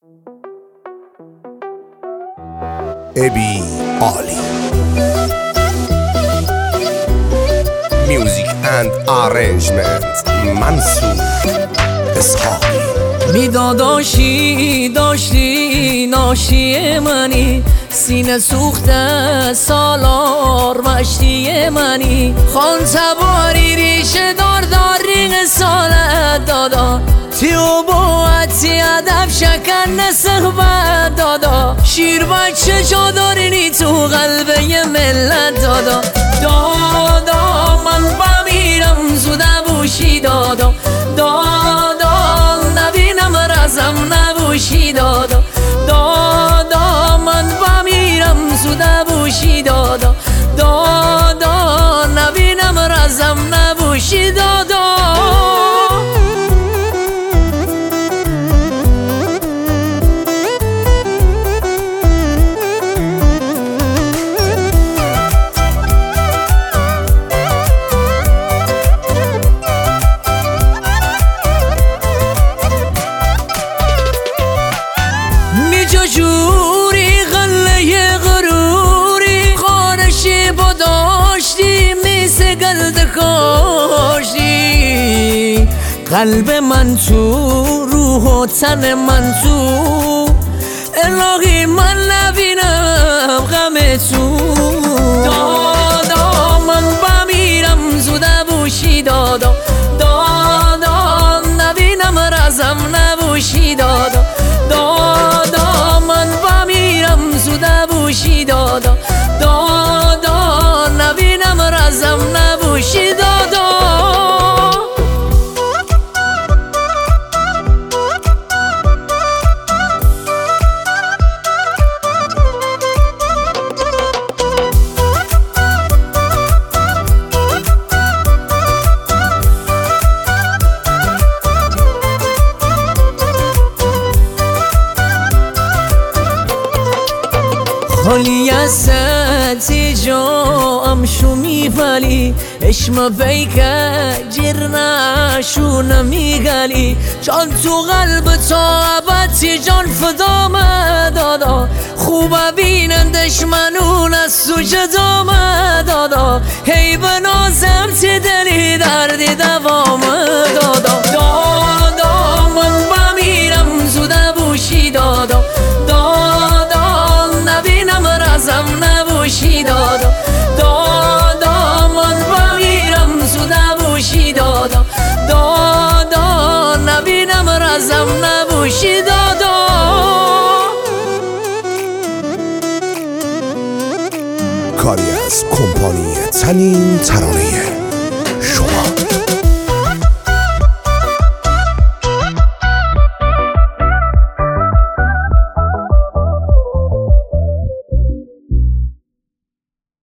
ابی عالی میوزیک اند آرنجمنت منصور اسحاقی. میداداشی داشتی ناشی منی، سینه سوخته سالار مشتی منی، خان تباری ریشه دار رینگ سالت دادا، تیو باعتی ادب شکن نسخبت دادا، شیر بچه جا دارینی تو قلبه ی ملت دادا. دادا من بمیرم زوده بوشی دادا، دادا نبینم رزم نبوشی دادا، دادا من بمیرم زوده بوشی دادا، دادا نبینم رزم نبوشی دادا. جوری غله غروری خارشی با داشتی میسه گلد کاشتی، قلب من تو روح و تن من تو، الهی من نبینم غم تو. دادا من بمیرم زوده بوشی دادا، دادا نبینم رزم نبوشی دادا، دادا من بمیرم زوده بوشی دادا، دادا نبینم رزم نبوشی دادا. خالی از سطی جا امشو میفلی، اشم بیکه جیر نشو نمیگلی، جان تو قلب تا ابدی جان فدا دادا، خوب بینن دشمنون از تو جدا دادا، هی بنازم تی دلی دردی دوام دادا. دادا من بمیرم زوده بوشی دادا، رزم نبوشی دادا، دادا من بمیرم زوده بوشی دادا، دادا نبینم رزم نبوشی دادا. کاری از کمپانی تنین ترانه شما.